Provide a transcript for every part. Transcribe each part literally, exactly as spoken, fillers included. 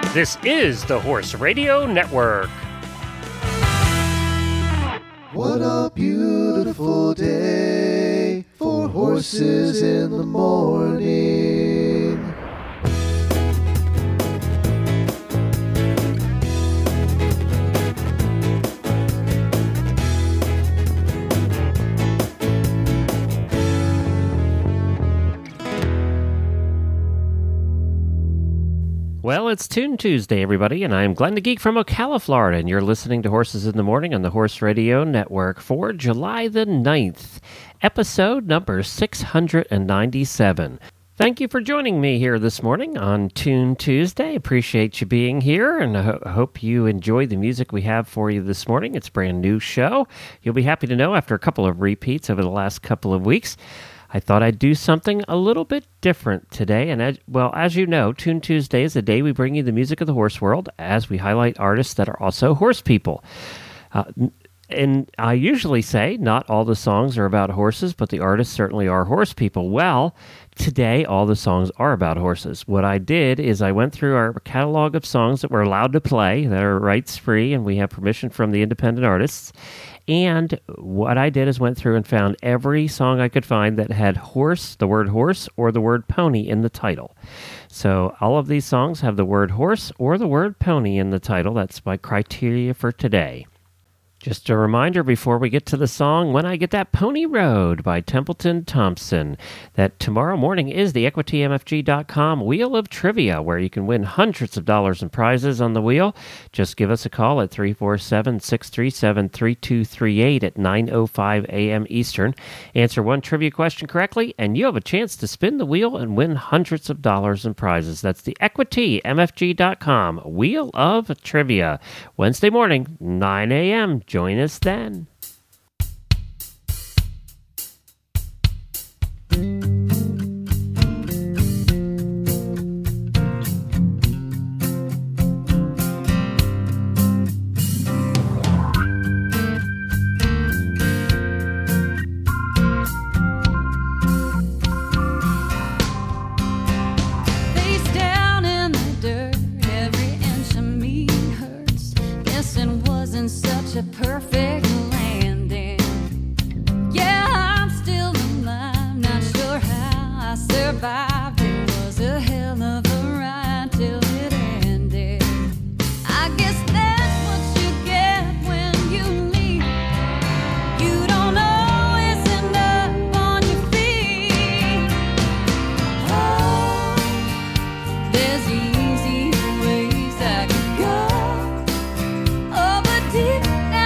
This is the Horse Radio Network. What a beautiful day for horses in the morning. Well, it's Tune Tuesday, everybody, and I'm Glenn the Geek from Ocala, Florida, and you're listening to Horses in the Morning on the Horse Radio Network for July the ninth, episode number six hundred ninety-seven. Thank you for joining me here this morning on Tune Tuesday. Appreciate you being here, and I ho- hope you enjoy the music we have for you this morning. It's a brand new show. You'll be happy to know after a couple of repeats over the last couple of weeks, I thought I'd do something a little bit different today. And, as, well, as you know, Tune Tuesday is the day we bring you the music of the horse world as we highlight artists that are also horse people. Uh, and I usually say not all the songs are about horses, but the artists certainly are horse people. Well, today all the songs are about horses. What I did is I went through our catalog of songs that we're allowed to play, that are rights free, and we have permission from the independent artists. And what I did is went through and found every song I could find that had horse, the word horse, or the word pony in the title. So all of these songs have the word horse or the word pony in the title. That's my criteria for today. Just a reminder before we get to the song, When I Get That Pony Road by Templeton Thompson, that tomorrow morning is the equity m f g dot com Wheel of Trivia, where you can win hundreds of dollars in prizes on the wheel. Just give us a call at three four seven, six three seven, three two three eight at nine oh five a.m. Eastern. Answer one trivia question correctly, and you have a chance to spin the wheel and win hundreds of dollars in prizes. That's the equity m f g dot com Wheel of Trivia. Wednesday morning, nine a.m. Join us then. Perfect landing. Yeah, I'm still alive, not sure how I survived. It was a hell of a ride till it ended. I guess that's what you get when you leave. You don't always end up on your feet. Oh, there's easy ways I could go. Oh, but deep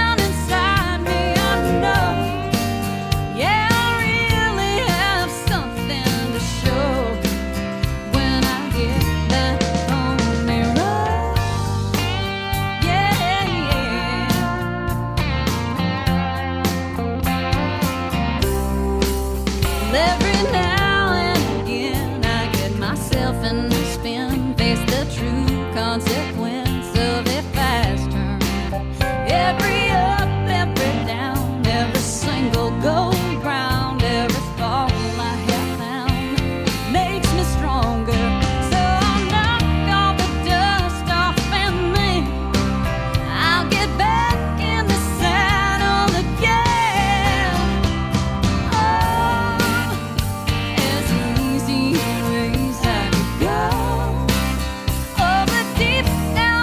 consequence of a fast turn. Every up, every down, every single go round, every fall I have found makes me stronger. So I'll knock all the dust off and then I'll get back in the saddle again. Oh, there's easy ways I could go. Deep down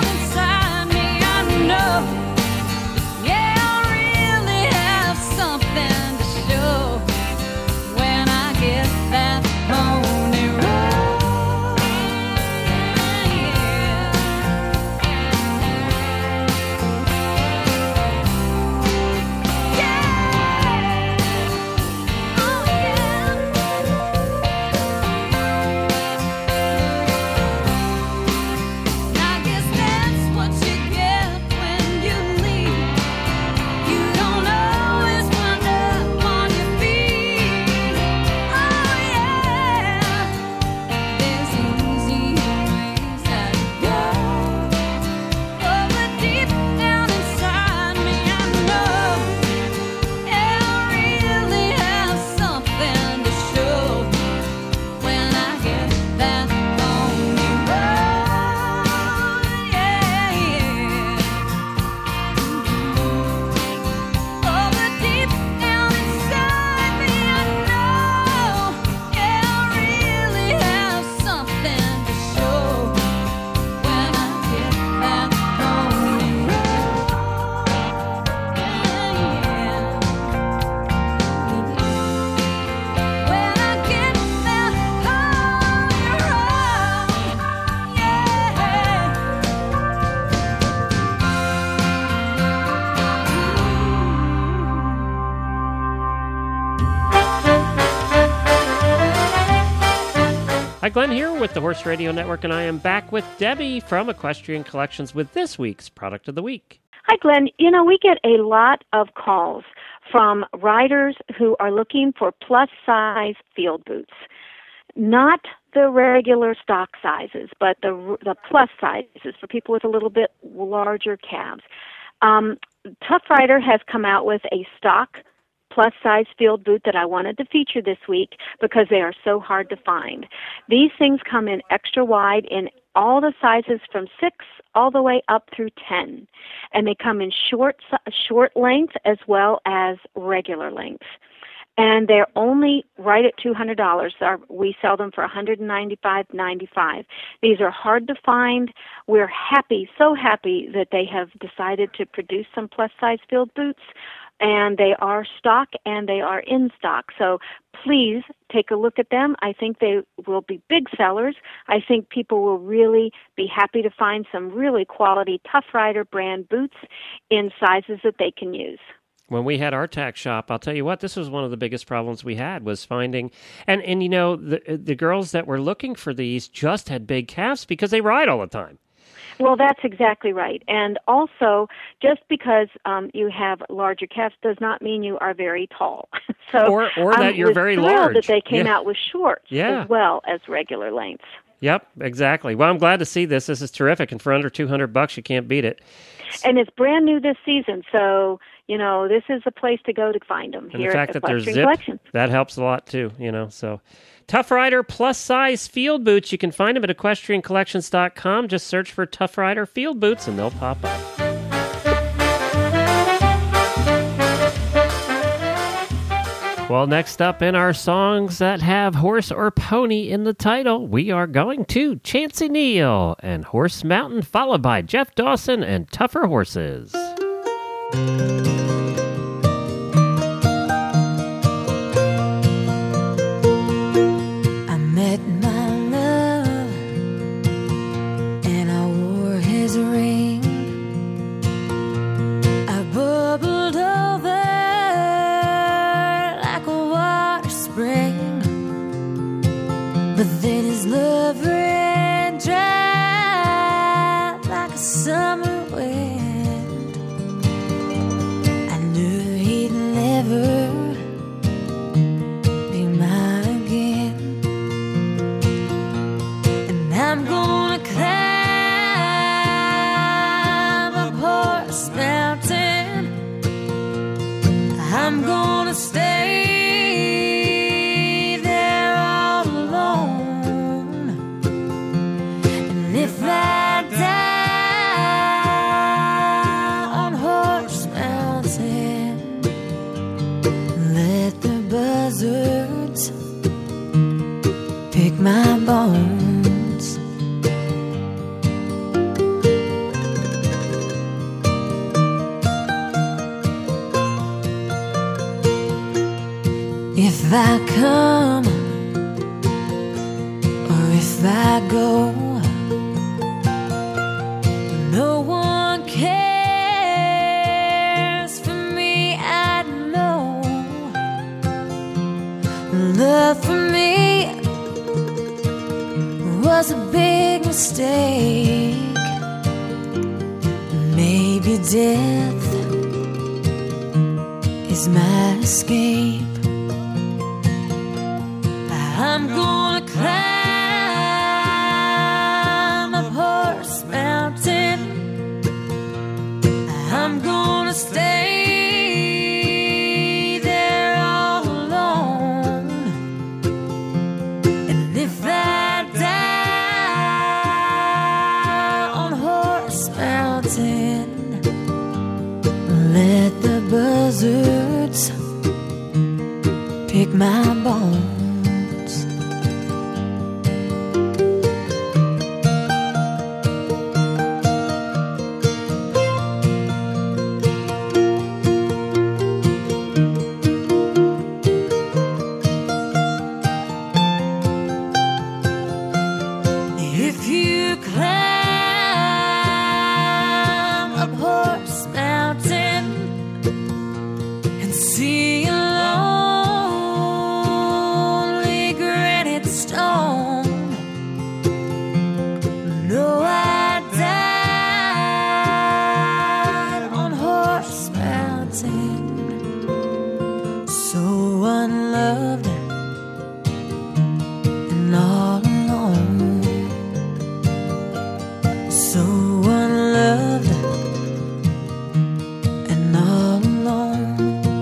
Hi, Glenn here with the Horse Radio Network, and I am back with Debbie from Equestrian Collections with this week's Product of the Week. Hi, Glenn. You know, we get a lot of calls from riders who are looking for plus-size field boots. Not the regular stock sizes, but the the plus sizes for people with a little bit larger calves. Um, Tough Rider has come out with a stock plus-size field boot that I wanted to feature this week because they are so hard to find. These things come in extra wide in all the sizes from six all the way up through ten, and they come in short short length as well as regular length. And they're only right at two hundred dollars. We sell them for one hundred ninety-five dollars and ninety-five cents. These are hard to find. We're happy, so happy that they have decided to produce some plus-size field boots, and they are stock and they are in stock. So please take a look at them. I think they will be big sellers. I think people will really be happy to find some really quality Tough Rider brand boots in sizes that they can use. When we had our tack shop, I'll tell you what, this was one of the biggest problems we had was finding, and, and you know, the the girls that were looking for these just had big calves because they ride all the time. Well, that's exactly right. And also, just because um, you have larger calves does not mean you are very tall. so Or, or that I'm you're very large. that they came yeah. out with shorts yeah. as well as regular lengths. Yep, exactly. Well, I'm glad to see this. This is terrific, and for under two hundred bucks, you can't beat it. And it's brand new this season, so, you know, this is the place to go to find them and here the fact at that there's Equestrian zip, Collections. that helps a lot too, you know. So, Tough Rider plus-size field boots, you can find them at equestrian collections dot com. Just search for Tough Rider field boots, and they'll pop up. Well, next up in our songs that have horse or pony in the title, we are going to Chancey Neal and Horse Mountain, followed by Jeff Dawson and Tougher Horses. I met my love and I wore his ring. I bubbled over like a water spring, but then his love ran dry like a summer wind. I knew he'd never be mine again, and I'm gonna climb up Horse Mountain. I'm gonna stay there all alone, and if I die on Horse Mountain, let the buzzards pick my bones. If I come or if I go, no one cares for me, I know. Love for me was a big mistake. Maybe death is my escape. I'm gonna climb up Horse Mountain. I'm gonna stay there all alone, and if I die on Horse Mountain, let the buzzards pick my bones. If you climb up Horse Mountain and see a unloved and all alone. So unloved and all alone.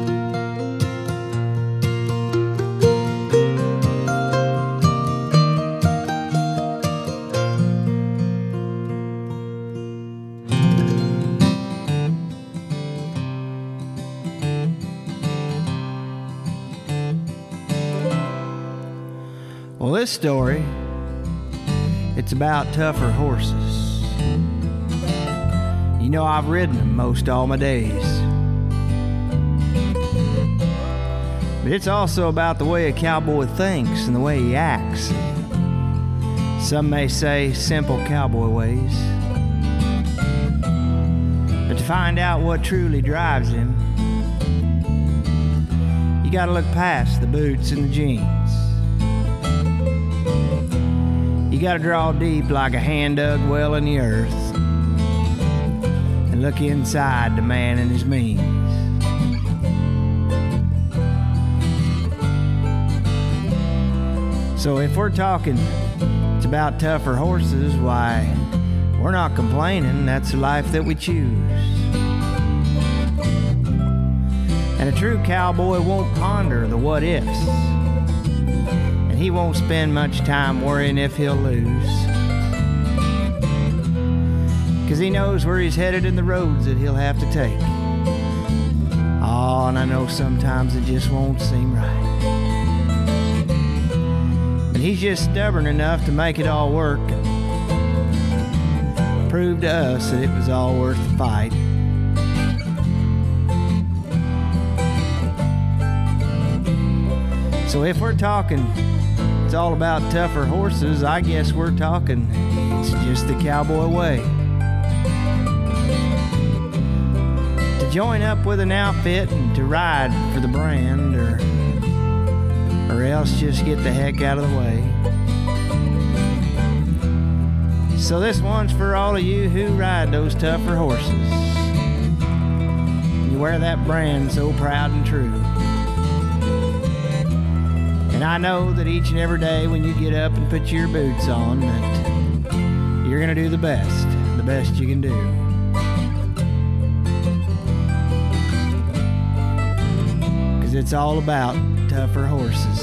Well, this story, it's about tougher horses. You know, I've ridden them most all my days. But it's also about the way a cowboy thinks and the way he acts. Some may say simple cowboy ways. But to find out what truly drives him, you gotta look past the boots and the jeans. You gotta draw deep like a hand dug well in the earth and look inside the man and his means. So if we're talking it's about tougher horses, why, we're not complaining. That's the life that we choose. And a true cowboy won't ponder the what ifs. He won't spend much time worrying if he'll lose, 'cause he knows where he's headed and the roads that he'll have to take. Oh, and I know sometimes it just won't seem right, but he's just stubborn enough to make it all work, prove to us that it was all worth the fight. So if we're talking it's all about tougher horses, I guess we're talking it's just the cowboy way. To join up with an outfit and to ride for the brand, or or else just get the heck out of the way. So this one's for all of you who ride those tougher horses. You wear that brand so proud and true. And I know that each and every day when you get up and put your boots on, that you're going to do the best, the best you can do. Because it's all about tougher horses.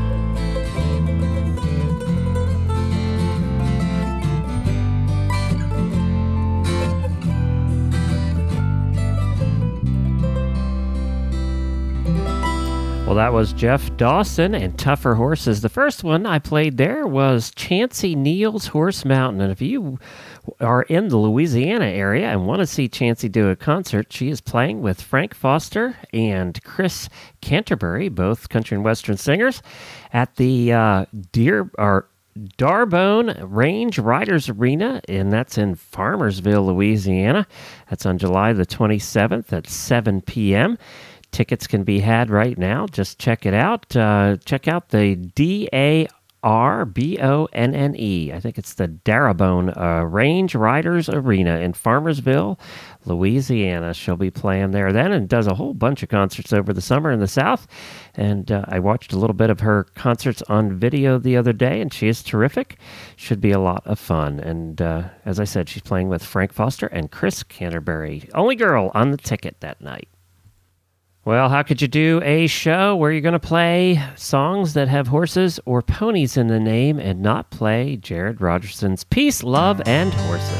Well, that was Jeff Dawson and Tougher Horses. The first one I played there was Chancey Neal's Horse Mountain. And if you are in the Louisiana area and want to see Chancey do a concert, she is playing with Frank Foster and Chris Canterbury, both country and western singers, at the uh, Deer or Darbone Range Riders Arena, and that's in Farmersville, Louisiana. That's on July the twenty-seventh at seven p.m. Tickets can be had right now. Just check it out. Uh, check out the D A R B O N N E. I think it's the Darabone uh, Range Riders Arena in Farmersville, Louisiana. She'll be playing there then and does a whole bunch of concerts over the summer in the South. And uh, I watched a little bit of her concerts on video the other day, and she is terrific. Should be a lot of fun. And uh, as I said, she's playing with Frank Foster and Chris Canterbury. Only girl on the ticket that night. Well, how could you do a show where you're going to play songs that have horses or ponies in the name and not play Jared Rogerson's Peace, Love, and Horses?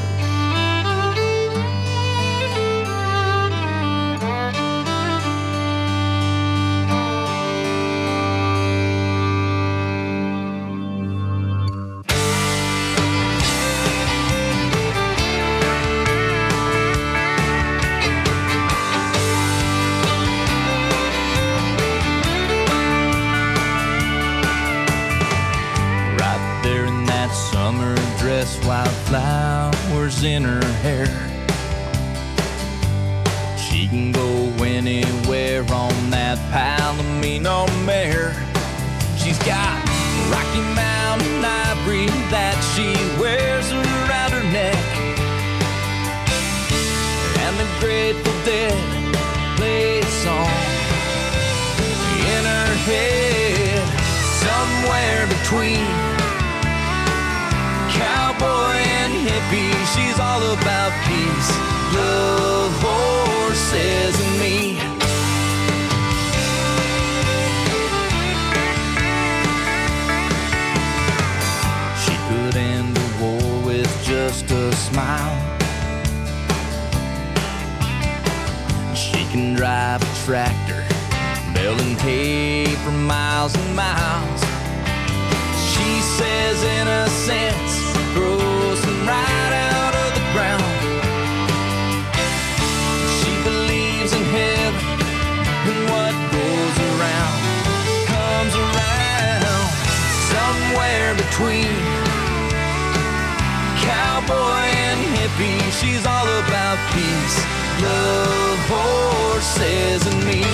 Wildflowers in her hair. She can go anywhere on that Palomino mare. She's got Rocky Mountain ivory that she wears around her neck, and the Grateful Dead play a song in her head. between cowboy and hippie. She's all about peace, love, horses, and me. She could end the war with just a smile. She can drive a tractor, baling hay for miles and miles. She says innocence grows from right out of the ground. She believes in heaven and what goes around comes around. Somewhere between cowboy and hippie, she's all about peace, love, horses, and me.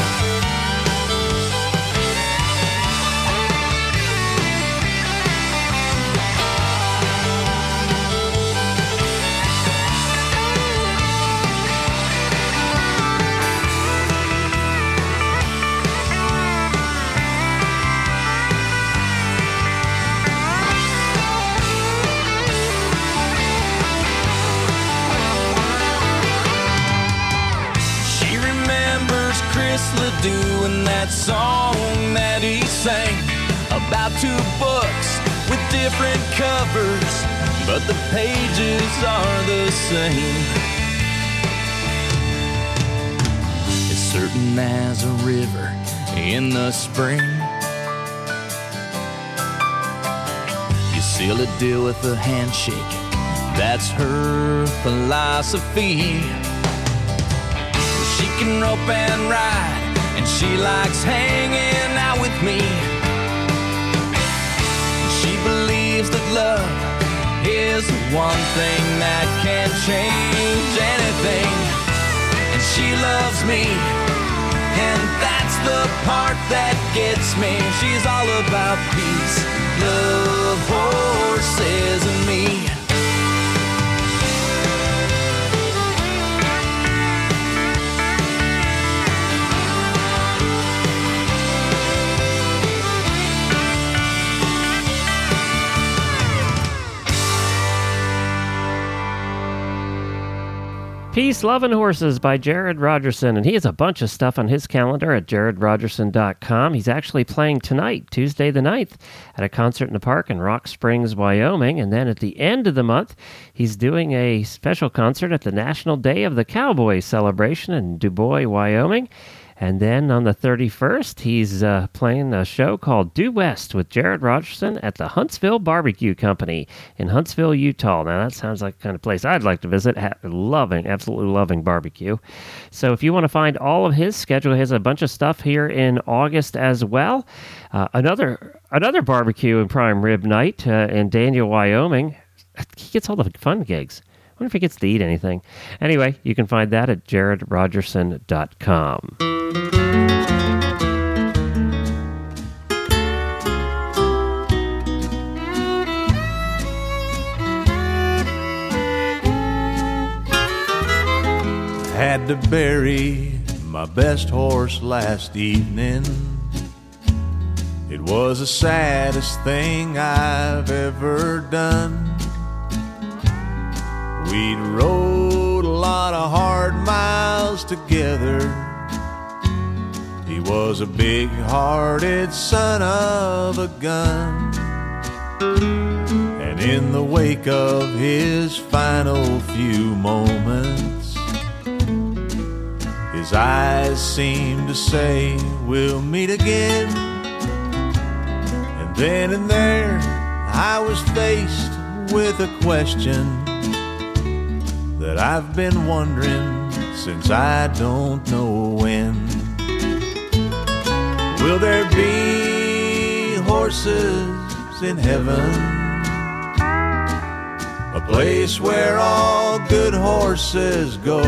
Doing that song that he sang about two books with different covers, but the pages are the same. It's certain as a river in the spring. You seal a deal with a handshake, that's her philosophy. She can rope and ride, and she likes hanging out with me. She believes that love is the one thing that can change anything. And she loves me, and that's the part that gets me. She's all about peace, love, horses, and me. Peace, Love, and Horses by Jared Rogerson, and he has a bunch of stuff on his calendar at jared rogerson dot com. He's actually playing tonight, Tuesday the ninth, at a concert in the park in Rock Springs, Wyoming, and then at the end of the month, he's doing a special concert at the National Day of the Cowboy celebration in DuBois, Wyoming. And then on the thirty-first, he's uh, playing a show called Due West with Jared Rogerson at the Huntsville Barbecue Company in Huntsville, Utah. Now, that sounds like the kind of place I'd like to visit. Ha- loving, absolutely loving barbecue. So if you want to find all of his schedule, he has a bunch of stuff here in August as well. Uh, another another barbecue and prime rib night uh, in Daniel, Wyoming. He gets all the fun gigs. I wonder if he gets to eat anything. Anyway, you can find that at jared rogerson dot com. Had to bury my best horse last evening. It was the saddest thing I've ever done. We'd rode a lot of hard miles together. He was a big-hearted son of a gun. And in the wake of his final few moments, his eyes seemed to say, we'll meet again. And then and there, I was faced with a question that I've been wondering since I don't know when. Will there be horses in heaven? A place where all good horses go?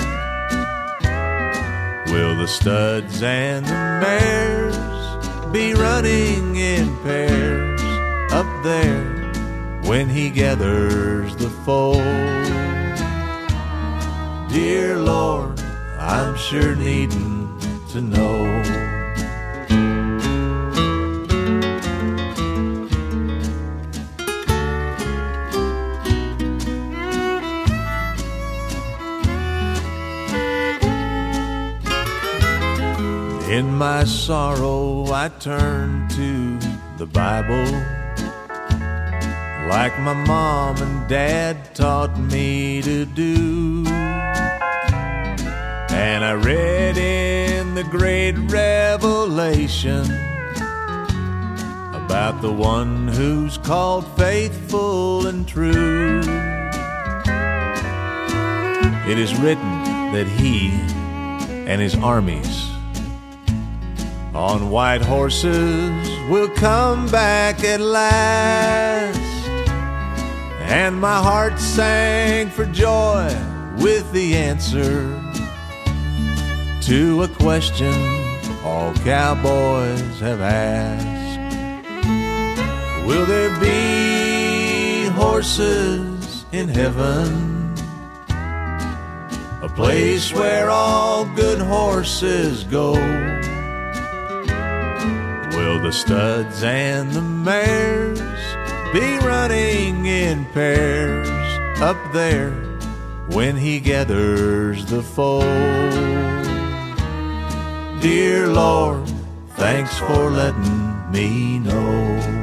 Will the studs and the mares be running in pairs up there when he gathers the foal? Dear Lord, I'm sure needing to know. my sorrow, I turn to the Bible, like my mom and dad taught me to do. And I read in the great revelation about the one who's called faithful and true. It is written that he and his armies on white horses will come back at last. And my heart sang for joy with the answer to a question all cowboys have asked. Will there be horses in heaven? A place where all good horses go? Will the studs and the mares be running in pairs up there when he gathers the fold? Dear Lord, thanks for letting me know.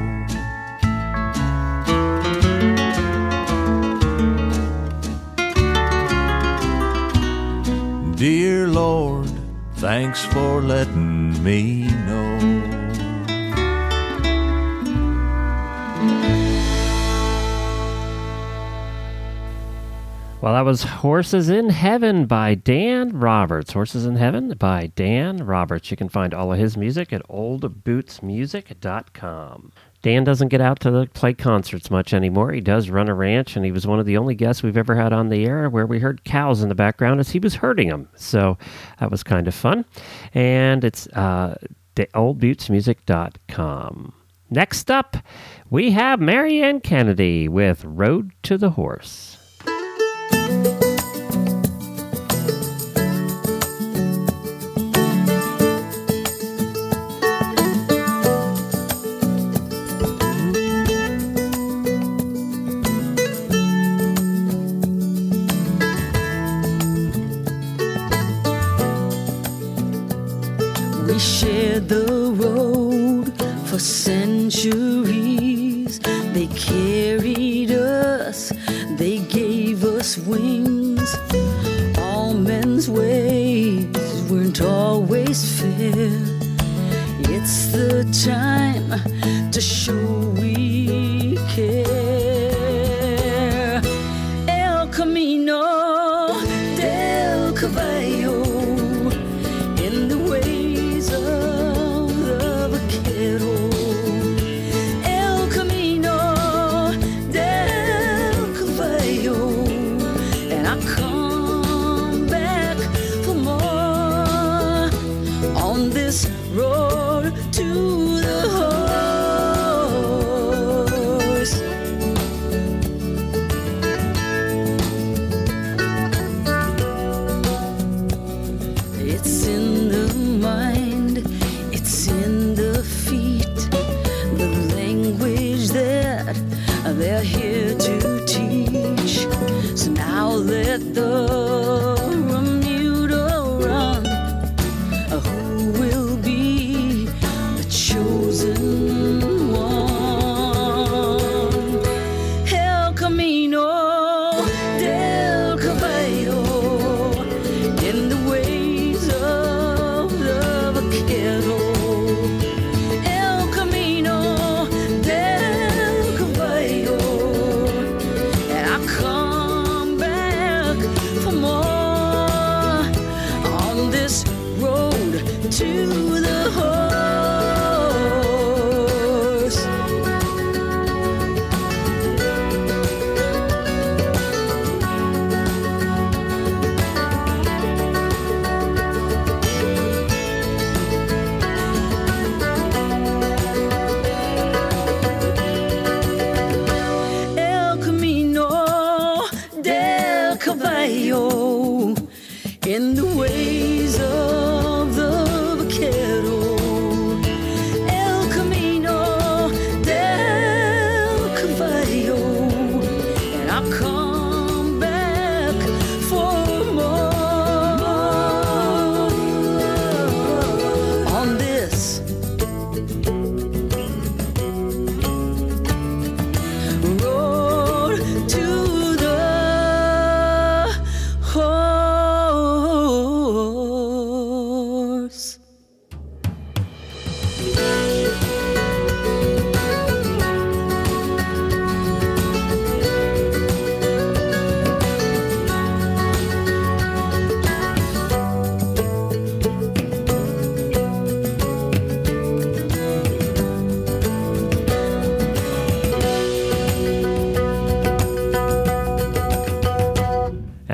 Dear Lord, thanks for letting me know. Well, that was Horses in Heaven by Dan Roberts. Horses in Heaven by Dan Roberts. You can find all of his music at old boots music dot com. Dan doesn't get out to play concerts much anymore. He does run a ranch, and he was one of the only guests we've ever had on the air where we heard cows in the background as he was herding them. So that was kind of fun. And it's uh, old boots music dot com. Next up, we have Marianne Kennedy with Road to the Horse. We shared the road for centuries. They carried us, they gave us wings. All men's ways weren't always fair. It's the time to show we care. El Camino del Caballo, in the ways of the vaquero. El Camino del Caballo, and I come back for more on this road to the horse.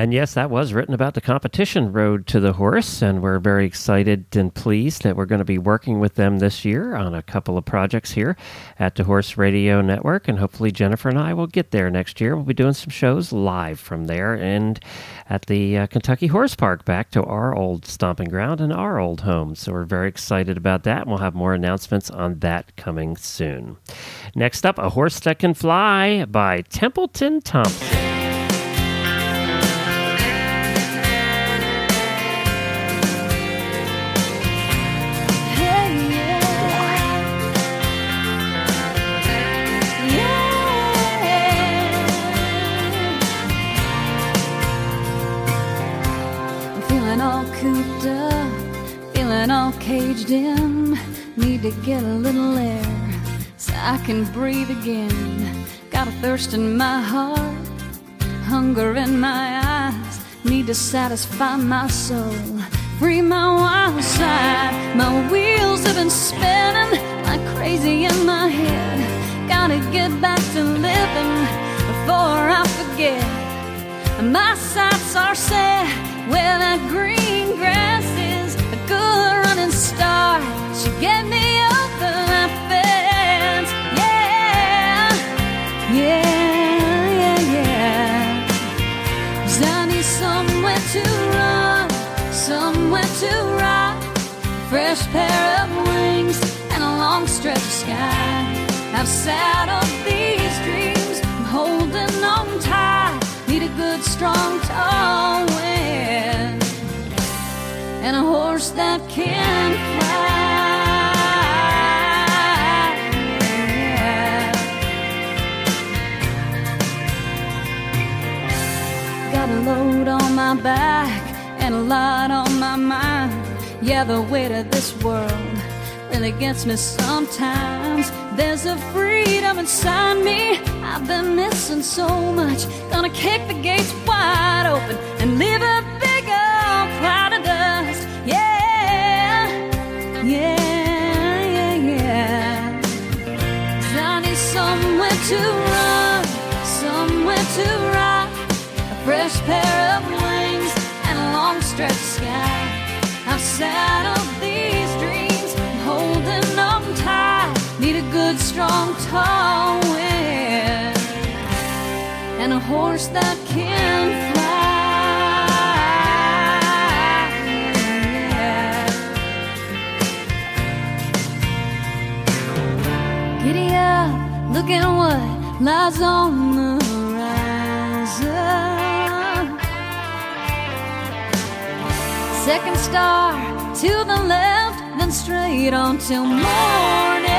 And yes, that was written about the competition Road to the Horse, and we're very excited and pleased that we're going to be working with them this year on a couple of projects here at the Horse Radio Network, and hopefully Jennifer and I will get there next year. We'll be doing some shows live from there and at the uh, Kentucky Horse Park, back to our old stomping ground and our old home. So we're very excited about that, and we'll have more announcements on that coming soon. Next up, A Horse That Can Fly by Templeton Thompson. Cooped up, feeling all caged in. Need to get a little air so I can breathe again. Got a thirst in my heart, hunger in my eyes. Need to satisfy my soul, free my wild side. My wheels have been spinning like crazy in my head. Gotta get back to living before I forget. My sights are set where that green grass is, a good running start should get me over that fence. Yeah, yeah, yeah, yeah. 'Cause I need somewhere to run, somewhere to ride, a fresh pair of wings and a long stretch of sky. I've saddled these dreams, I'm holding on tight. Need a good, strong, tall wind and a horse that can fly. Yeah. Got a load on my back and a lot on my mind. Yeah, the weight of this world really gets me sometimes. There's a freedom inside me I've been missing so much. Gonna kick the gates wide open and leave a big old cloud of dust. Yeah, yeah, yeah, yeah. 'Cause I need somewhere to run, somewhere to ride, a fresh pair of wings and a long stretch of sky. I've saddled these dreams, I'm holding on tight. Need a good, strong, tall wind and a horse that can fly. Yeah. Giddy up, look at what lies on the horizon. Second star to the left, then straight on till morning.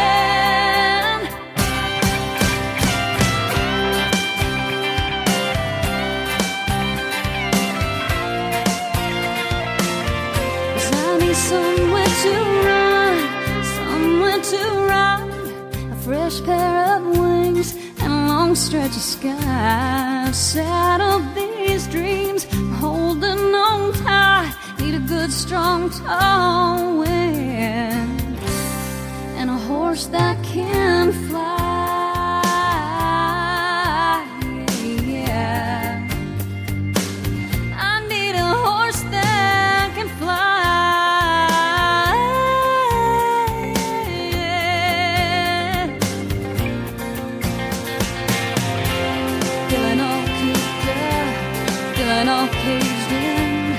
Somewhere to run, somewhere to ride, a fresh pair of wings and a long stretch of sky. I've saddled these dreams, I'm holding on tight. Need a good, strong, tall wind and a horse that can fly. Yeah, I need a horse that can fly. All caged in,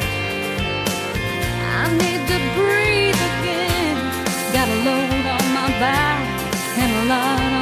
I need to breathe again. Got a load on my back and a lot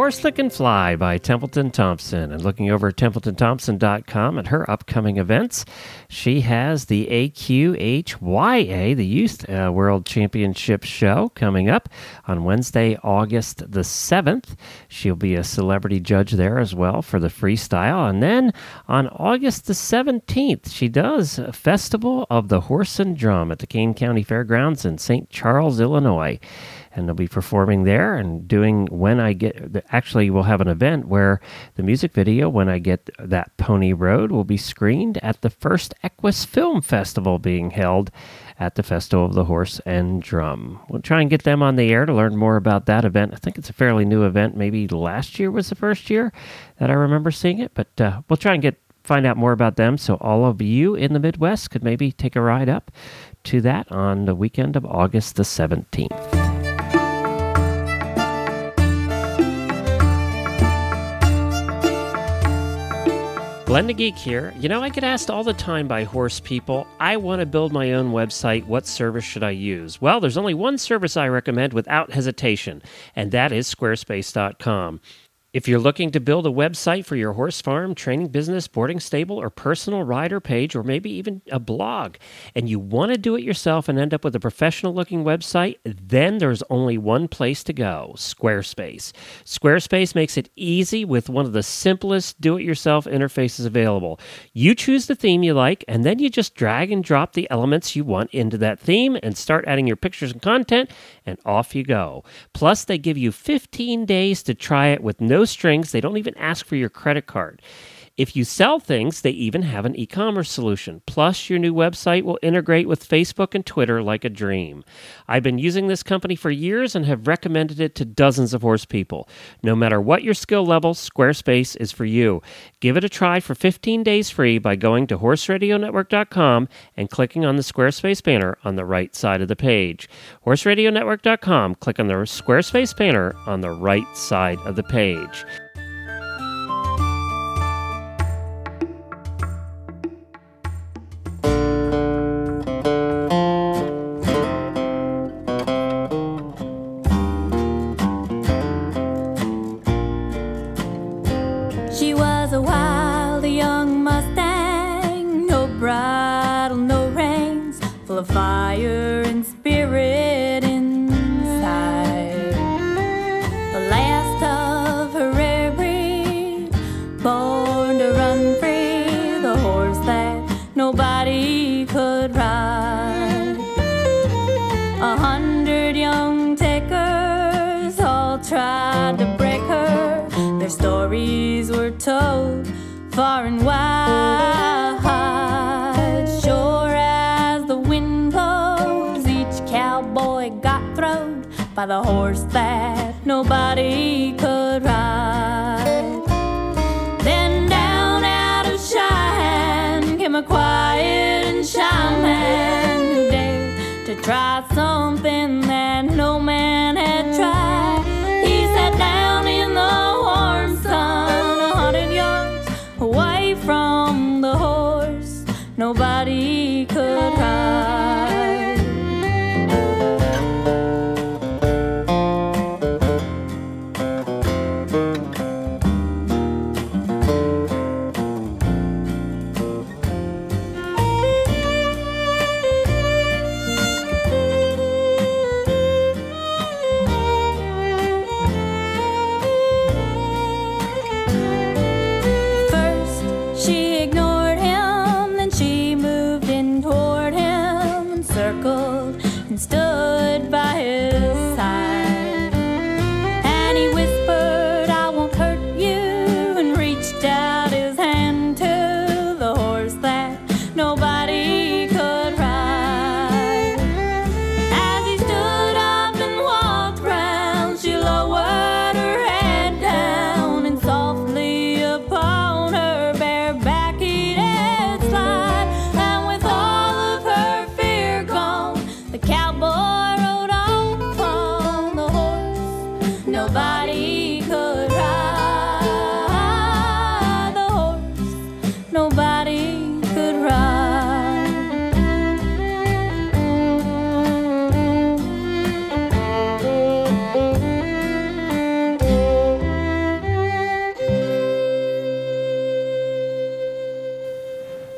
Horse That Can Fly by Templeton Thompson. And looking over at templeton thompson dot com at her upcoming events, she has the A Q H Y A, the Youth uh, World Championship show, coming up on Wednesday, August the seventh. She'll be a celebrity judge there as well for the freestyle. And then on August the seventeenth, she does a Festival of the Horse and Drum at the Kane County Fairgrounds in Saint Charles, Illinois. And they'll be performing there and doing When I Get... Actually, we'll have an event where the music video, When I Get That Pony Road, will be screened at the first Equus Film Festival being held at the Festival of the Horse and Drum. We'll try and get them on the air to learn more about that event. I think it's a fairly new event. Maybe last year was the first year that I remember seeing it, but uh, we'll try and get find out more about them so all of you in the Midwest could maybe take a ride up to that on the weekend of August the seventeenth. Glenn the Geek here. You know, I get asked all the time by horse people, I want to build my own website. What service should I use? Well, there's only one service I recommend without hesitation, and that is squarespace dot com. If you're looking to build a website for your horse farm, training business, boarding stable, or personal rider page, or maybe even a blog, and you want to do it yourself and end up with a professional-looking website, then there's only one place to go, Squarespace. Squarespace makes it easy with one of the simplest do-it-yourself interfaces available. You choose the theme you like, and then you just drag and drop the elements you want into that theme and start adding your pictures and content, and off you go. Plus, they give you fifteen days to try it with no strings. They don't even ask for your credit card. If you sell things, they even have an e-commerce solution. Plus, your new website will integrate with Facebook and Twitter like a dream. I've been using this company for years and have recommended it to dozens of horse people. No matter what your skill level, Squarespace is for you. Give it a try for fifteen days free by going to horse radio network dot com and clicking on the Squarespace banner on the right side of the page. horse radio network dot com, click on the Squarespace banner on the right side of the page. She was a wild young Mustang, no bridle, no reins, full of fire and spirit inside. The last of her rare breed, born to run free, the horse that nobody could ride. A hundred young takers all tried to break her. Their stories were told far and wide. Sure as the wind blows, each cowboy got thrown by the horse that nobody could ride. Then down out of Cheyenne came a quiet and shy man who dared to try something that no man had tried. He sat down in the warm sun, a hundred yards away from the horse nobody could ride. First she ignored him, then she moved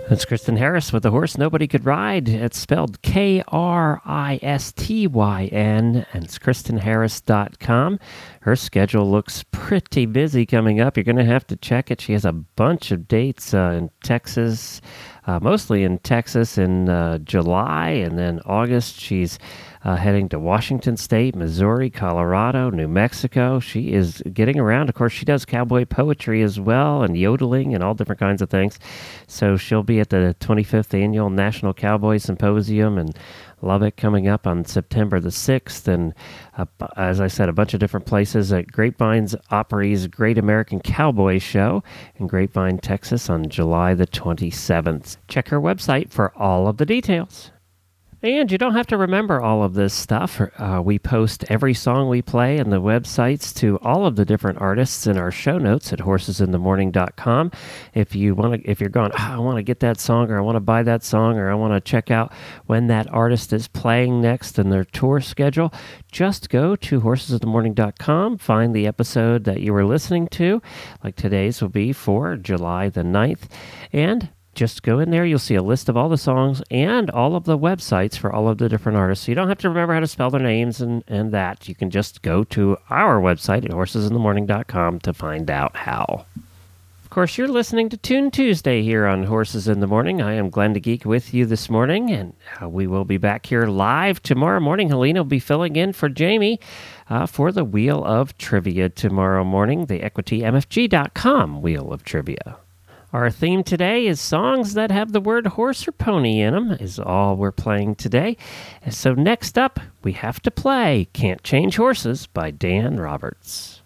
That's Kristen Harris with The Horse Nobody Could Ride. It's spelled K R I S T Y N, and it's kristen harris dot com. Her schedule looks pretty busy coming up. You're going to have to check it. She has a bunch of dates uh, in Texas, uh, mostly in Texas in uh, July, and then August she's uh, heading to Washington State, Missouri, Colorado, New Mexico. She is getting around. Of course, she does cowboy poetry as well, and yodeling and all different kinds of things. So she'll be at the twenty-fifth Annual National Cowboy Symposium in Lubbock coming up on September the sixth, and uh, as I said, a bunch of different places at Grapevine's Opry's Great American Cowboy Show in Grapevine, Texas on July the twenty-seventh. Check her website for all of the details. And you don't have to remember all of this stuff. Uh, we post every song we play and the websites to all of the different artists in our show notes at horses in the morning dot com. If you want to, if you're going, oh, I want to get that song, or I want to buy that song, or I want to check out when that artist is playing next and their tour schedule, just go to horses in the morning dot com, find the episode that you were listening to, like today's will be for July the ninth, and just go in there. You'll see a list of all the songs and all of the websites for all of the different artists. So you don't have to remember how to spell their names and, and that. You can just go to our website at horses in the morning dot com to find out how. Of course, you're listening to Tune Tuesday here on Horses in the Morning. I am Glenn the Geek with you this morning, and uh, we will be back here live tomorrow morning. Helena will be filling in for Jamie uh, for the Wheel of Trivia tomorrow morning, the equity m f g dot com Wheel of Trivia. Our theme today is songs that have the word horse or pony in them, is all we're playing today. And so next up, we have to play Can't Change Horses by Dan Roberts.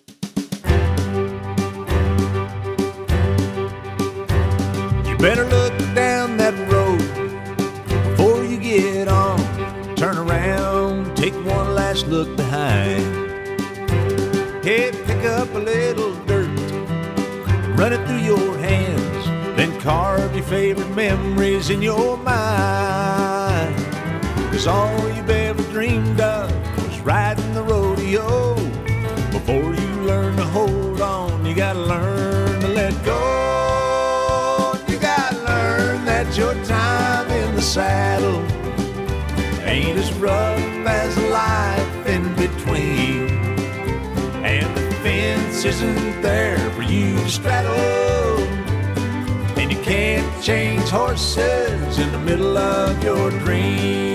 You better look down that road before you get on. Turn around, take one last look behind. Hey, pick up a little dirt, run it through your hands, then carve your favorite memories in your mind. Cause all you've ever dreamed of was riding the rodeo. Before you learn to hold on, you gotta learn to let go. You gotta learn that your time in the saddle ain't as rough as life in between. And the fence isn't there for you to straddle, and you can't change horses in the middle of your dream.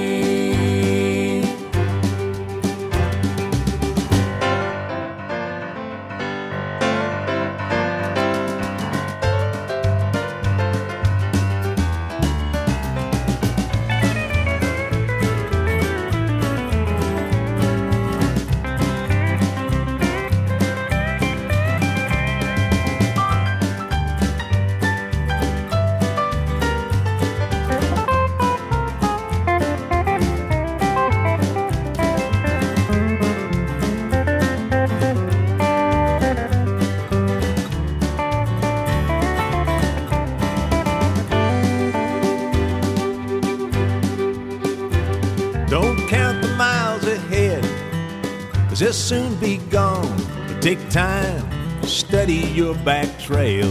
They'll soon be gone, but take time to study your back trail.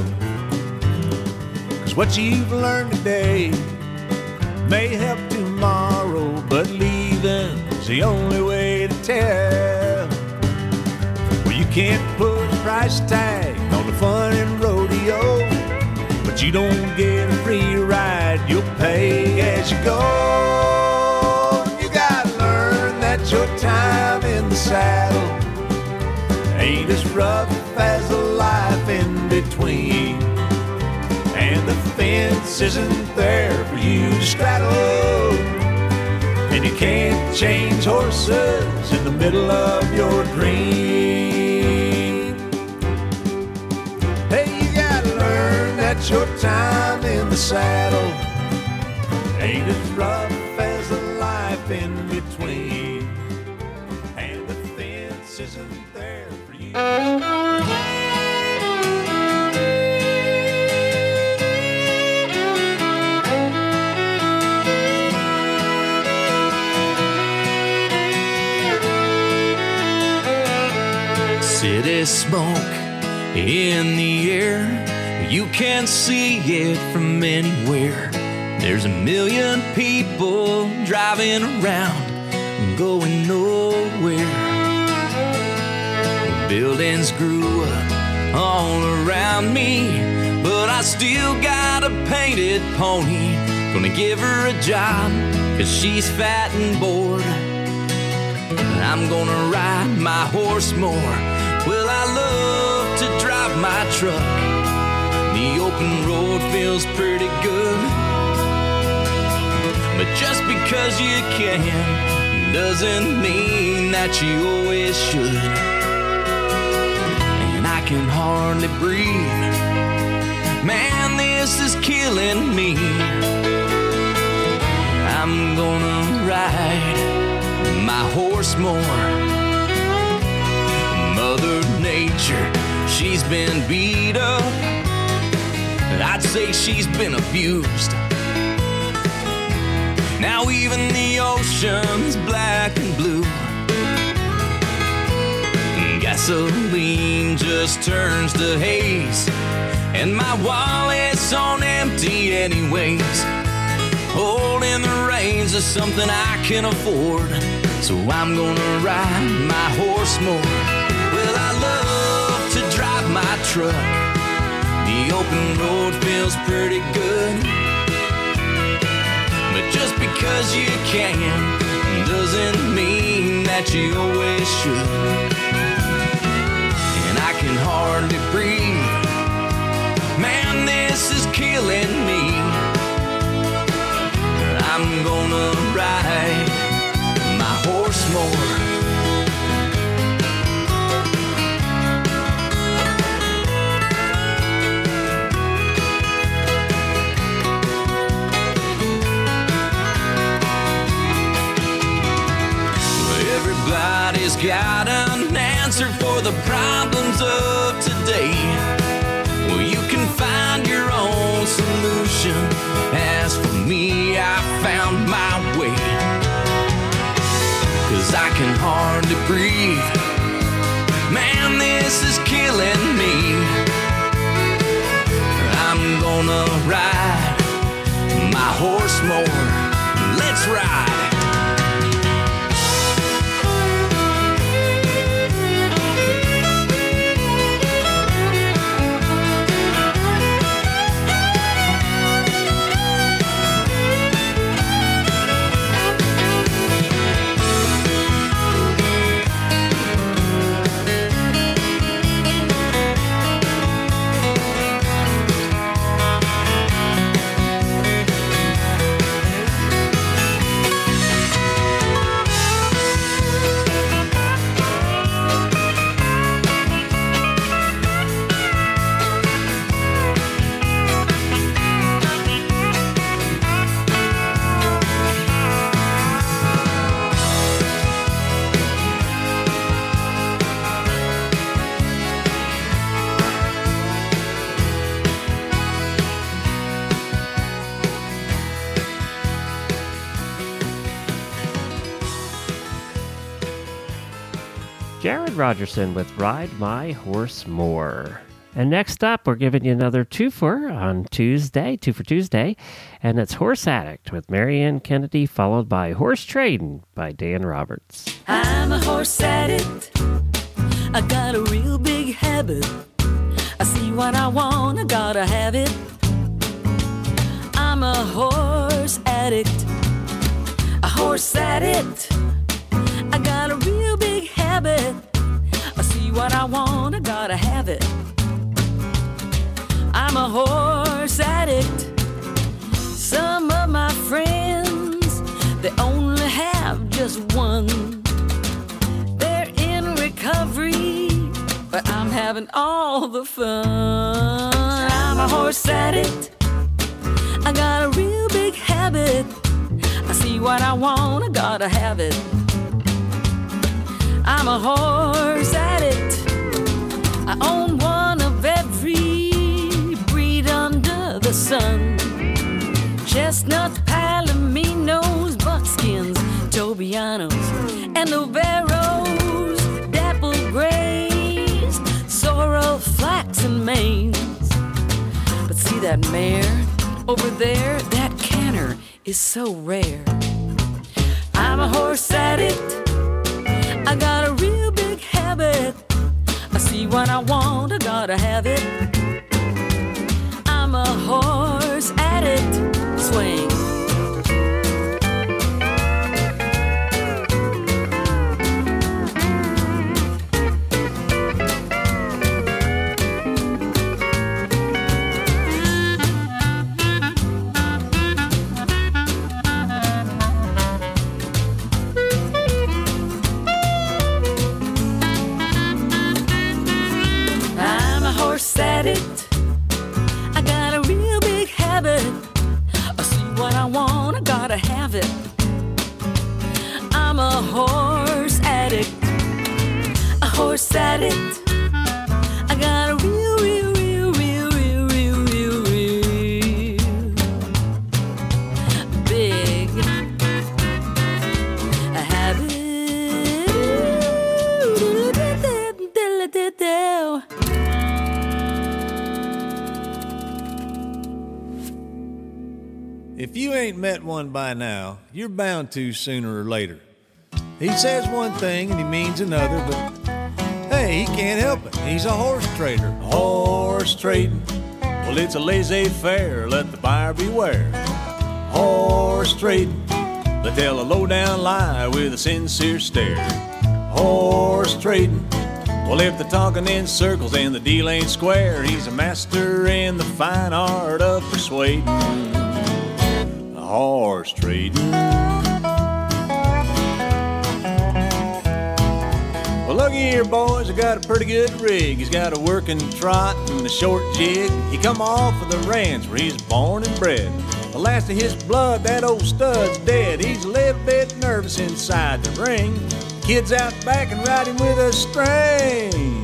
Cause what you've learned today may help tomorrow, but leaving's the only way to tell. Well, you can't put a price tag on the fun and rodeo, but you don't get a free ride, you'll pay as you go. You gotta learn that your time in the saddle ain't as rough as the life in between, and the fence isn't there for you to straddle, and you can't change horses in the middle of your dream. Hey, you gotta learn that your time in the saddle ain't as rough as the life in between, and the fence isn't there for you. City smoke in the air, You can see it from anywhere. There's a million people driving around, going nowhere. Buildings grew up all around me, but I still got a painted pony. Gonna give her a job, cause she's fat and bored. I'm gonna ride my horse more. Well, I love to drive my truck. The open road feels pretty good. But just because you can doesn't mean that you always should. And I can hardly breathe. Man, this is killing me. I'm gonna ride my horse more. Mother Nature, she's been beat up. I'd say she's been abused. Now even the ocean's black and blue. Gasoline just turns to haze, and my wallet's on empty anyways. Holding the reins is something I can afford, so I'm gonna ride my horse more. Well, I love to drive my truck. The open road feels pretty good. But just because you can doesn't mean that you always should. And I can hardly breathe. Man, this is killing me. I'm gonna ride my horse more. Everybody's got an answer for the problems of today. Well, you can find your own solution. As for me, I found my way. Cause I can hardly breathe. Man, this is killing me. I'm gonna ride my horse more. Let's ride. Jared Rogerson with Ride My Horse More. And next up, we're giving you another two-for on Tuesday, two for Tuesday, and it's Horse Addict with Marianne Kennedy, followed by Horse Trading by Dan Roberts. I'm a horse addict. I got a real big habit. I see what I want, I gotta have it. I'm a horse addict. A horse addict. I got a real big habit. I see what I want, I gotta have it. I'm a horse addict. Some of my friends, they only have just one. They're in recovery, but I'm having all the fun. I'm a horse addict. I got a real big habit. I see what I want, I gotta have it. I'm a horse addict. I own one of every breed under the sun. Chestnuts, Palominos, Buckskins, Tobianos, and Noveros, Dapple Grays, Sorrel, Flax, and Mains. But see that mare over there? That canter is so rare. I'm a horse addict. I got a real big habit. I see what I want, I gotta have it. I'm a horse addict. Swing. Addict. I got a real big habit. I see what I want, I gotta have it. I'm a horse addict. A horse addict. I got a real, real, real, real, real, real, real, real big a habit. If you ain't met one by now, you're bound to sooner or later. He says one thing and he means another, but hey, he can't help it. He's a horse trader. Horse trading, well, it's a laissez-faire, let the buyer beware. Horse trading, they tell a low-down lie with a sincere stare. Horse trading, well, if they're talking in circles and the deal ain't square, he's a master in the fine art of persuading. Horse trading. Well, looky here, boys, I got a pretty good rig. He's got a working trot and a short jig. He come off of the ranch where he's born and bred. The last of his blood, that old stud's dead. He's a little bit nervous inside the ring. Kids out back and ride him with a string.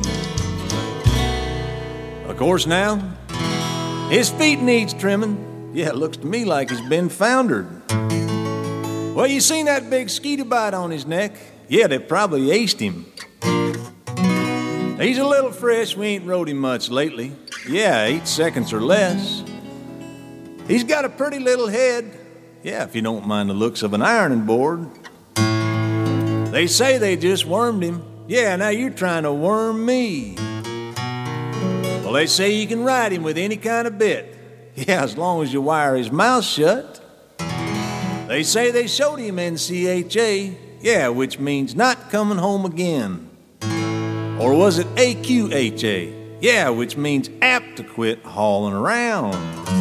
Of course now, his feet needs trimming. Yeah, it looks to me like he's been foundered. Well, you seen that big skeeter bite on his neck? Yeah, they probably aced him. He's a little fresh, we ain't rode him much lately. Yeah, eight seconds or less. He's got a pretty little head. Yeah, if you don't mind the looks of an ironing board. They say they just wormed him. Yeah, now you're trying to worm me. Well, they say you can ride him with any kind of bit. Yeah, as long as you wire his mouth shut. They say they showed him N C H A, yeah, which means not coming home again. Or was it A Q H A? Yeah, which means apt to quit hauling around.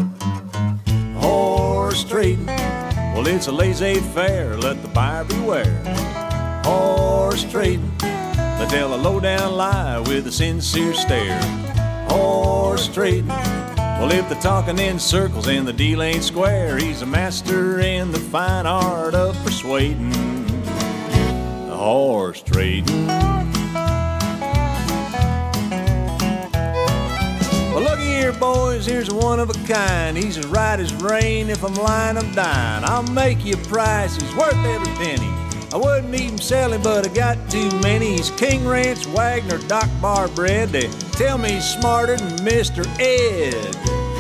Horse trading, well, it's a laissez-faire, let the buyer beware. Horse trading, they tell a low-down lie with a sincere stare. Horse trading, well, if they're talking in circles and the deal ain't square, he's a master in the fine art of persuading. The horse trading. Well, looky here, boys, here's a one of a kind. He's as right as rain. If I'm lying, I'm dying. I'll make you a price. He's worth every penny. I wouldn't even sell him, but I got too many. He's King Ranch, Wagner, Doc Bar bred. They tell me he's smarter than Mister Ed.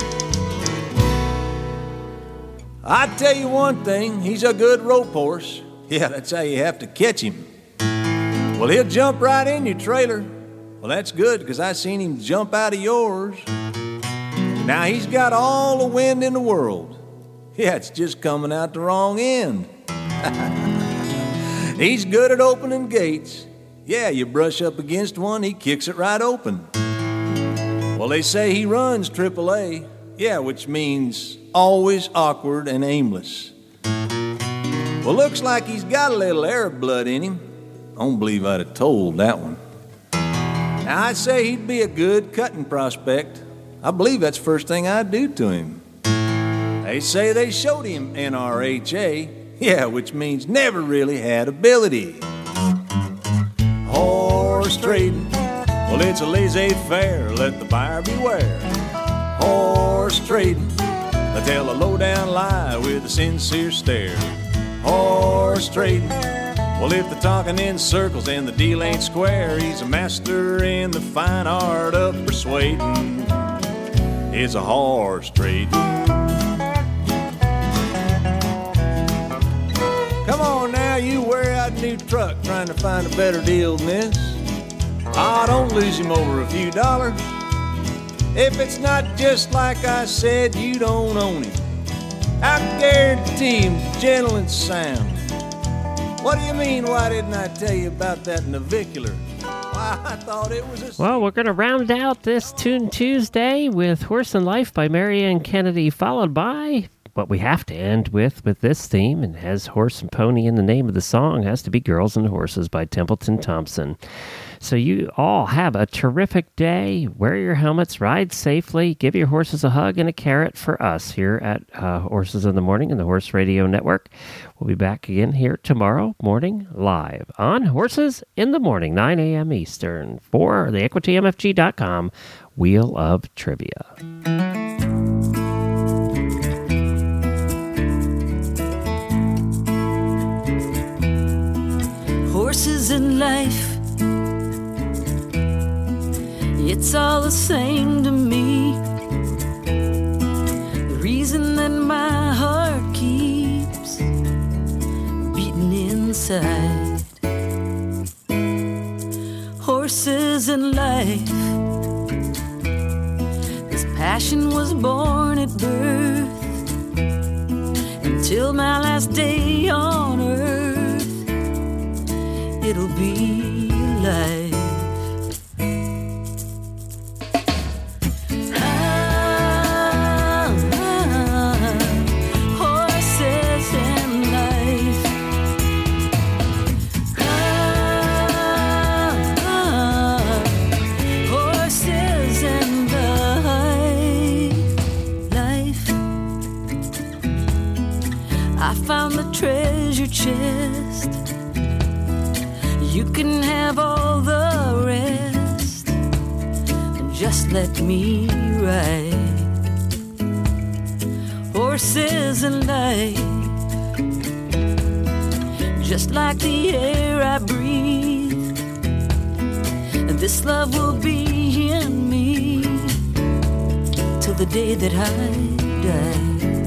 I tell you one thing, he's a good rope horse. Yeah, that's how you have to catch him. Well, he'll jump right in your trailer. Well, that's good, because I seen him jump out of yours. Now, he's got all the wind in the world. Yeah, it's just coming out the wrong end. He's good at opening gates. Yeah, you brush up against one, he kicks it right open. Well, they say he runs triple A. Yeah, which means always awkward and aimless. Well, looks like he's got a little Arab blood in him. I don't believe I'd have told that one. Now, I'd say he'd be a good cutting prospect. I believe that's the first thing I'd do to him. They say they showed him N R H A. Yeah, which means never really had ability. Horse trading, well, it's a laissez-faire, let the buyer beware. Horse trading, they tell a low-down lie with a sincere stare. Horse trading, well, if they're talking in circles and the deal ain't square, he's a master in the fine art of persuading. is a horse trading. Come on now, you wear out a new truck trying to find a better deal than this. Ah, don't lose him over a few dollars. If it's not just like I said, you don't own him. I guarantee him gentle and sound. What do you mean, why didn't I tell you about that navicular? Why, I thought it was a... Well, we're going to round out this Tune Tuesday with Horse and Life by Marianne Kennedy, followed by what we have to end with with this theme, and has horse and pony in the name of the song, has to be Girls and Horses by Templeton Thompson. So you all have a terrific day. Wear your helmets, ride safely, give your horses a hug and a carrot for us here at uh, Horses in the Morning and the Horse Radio Network. We'll be back again here tomorrow morning live on Horses in the Morning, nine a.m. Eastern, for the equity m f g dot com Wheel of Trivia. Horses in life, it's all the same to me. The reason that my heart keeps beating inside. Horses in life, this passion was born at birth. Until my last day on earth, it'll be life. Treasure chest, you can have all the rest, and just let me ride. Horses in life, just like the air I breathe, and this love will be in me till the day that I die.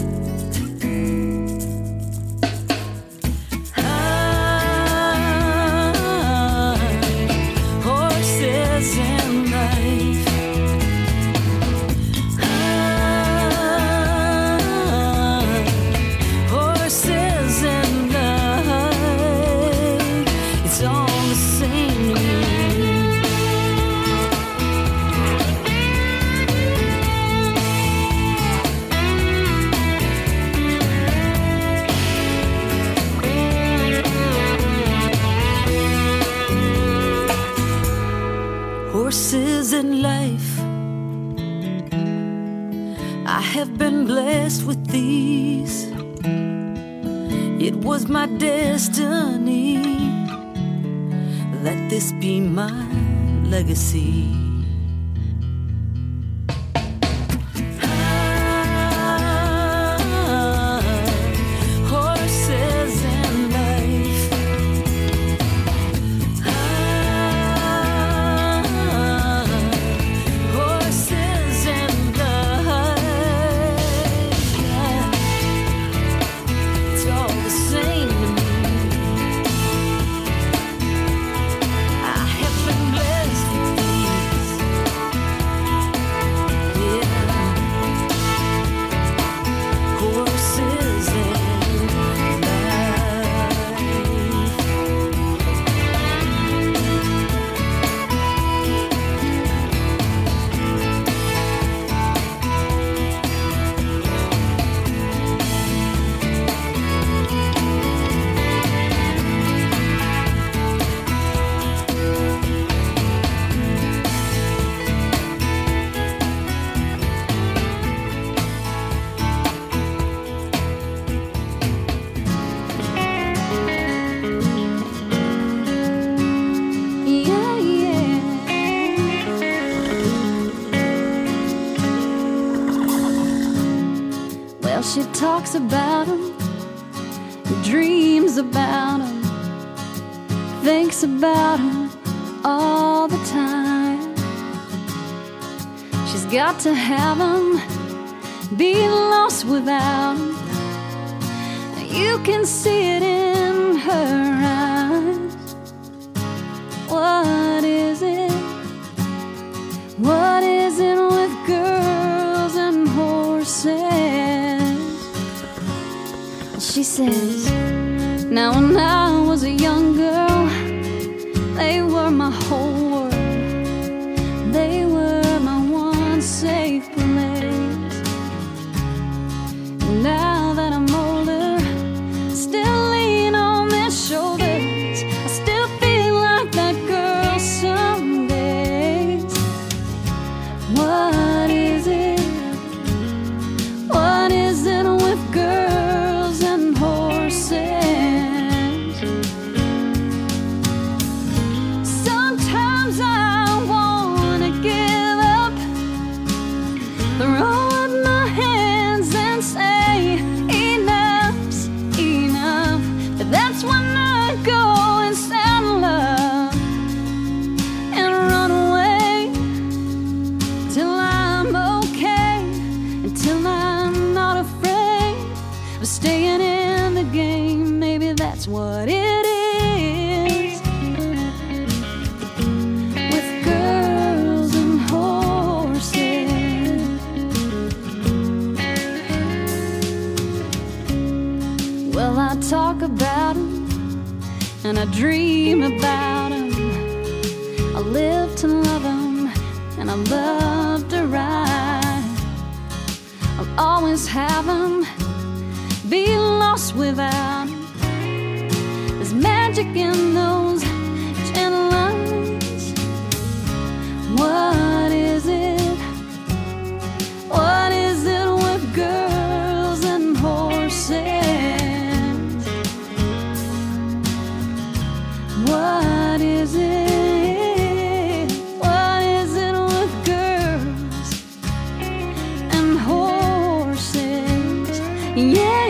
Horses in life, I have been blessed with these. It was my destiny, let this be my legacy. She talks about him, dreams about him, thinks about him all the time. She's got to have 'em, be lost without 'em. You can see it in her eyes. What is it? What is it with girls and horses? She says, now when I was a young girl, they were my whole world. They were my one safe place. Now that I'm older, still lean on their shoulders. I still feel like that girl some days. What is it? What is it with girls and horses? Sometimes I wanna give up, throw up my hands and say enough's enough. But that's when I go and saddle up and run away till I'm okay, until I'm not afraid of staying in the game. Maybe that's what it is with girls and horses. Well, I talk about 'em and I dream about 'em. I live to love 'em and I love to ride. I'll always have 'em, be lost without 'em. There's magic in those gentle lines. What is it? What is it with girls and horses? What is it? What is it with girls and horses? Yeah.